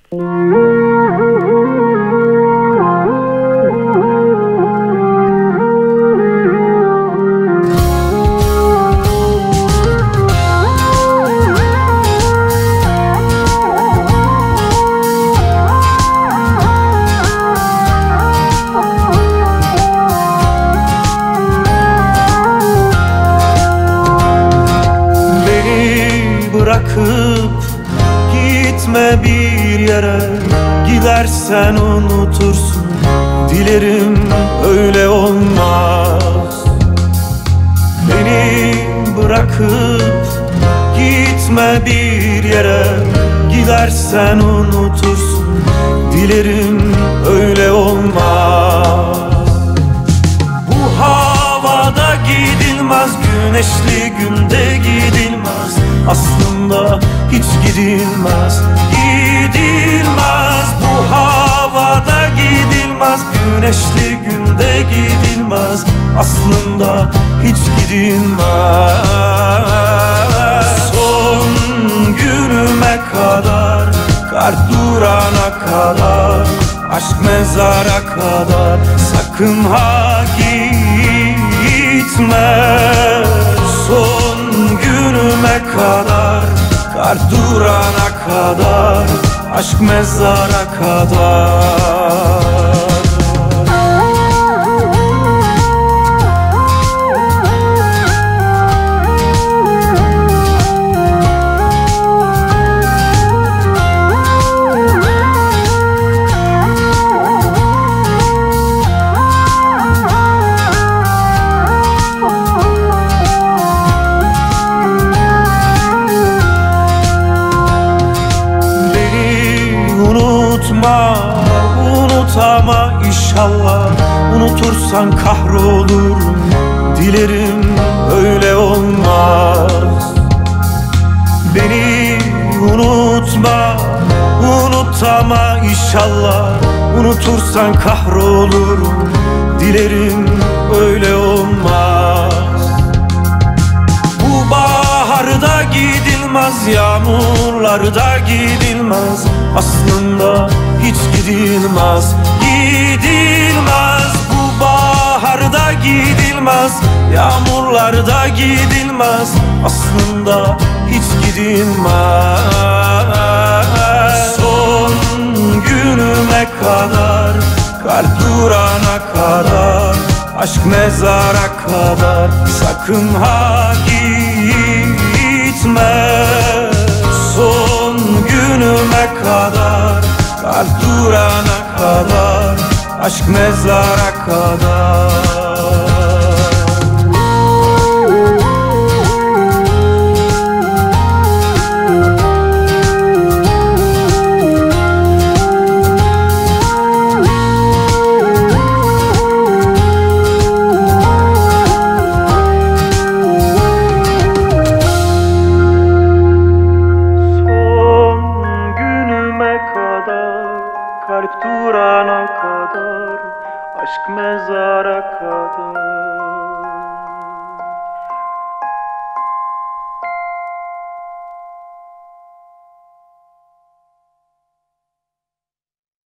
Bırakıp gitme bir yere, gidersen unutursun. Dilerim öyle olmaz. Beni bırakıp gitme bir yere, gidersen unutursun. Dilerim öyle olmaz. Bu havada gidilmez, güneşli günde gidilmez. Aslında hiç gidilmez, gidilmez. Bu havada gidilmez, güneşli günde gidilmez. Aslında hiç gidilmez. Son günüme kadar, kar durana kadar, aşk mezara kadar, sakın ha gitme. Son günüme kadar, kar durana kadar, aşk mezara kadar. Unut ama inşallah, unutursan kahrolurum. Dilerim öyle olmaz. Beni unutma, unut ama inşallah, unutursan kahrolurum. Dilerim öyle olmaz. Bu baharda gidilmez, yağmurlarda gidilmez. Aslında hiç gidilmez, gidilmez. Bu baharda gidilmez, yağmurlarda gidilmez. Aslında hiç gidilmez. Son günüme kadar, kar durana kadar, aşk mezara kadar, sakın ha gitme. Son günüme kadar, kar durana kadar, aşk mezara kadar. Kalp durana kadar, aşk mezara kadar.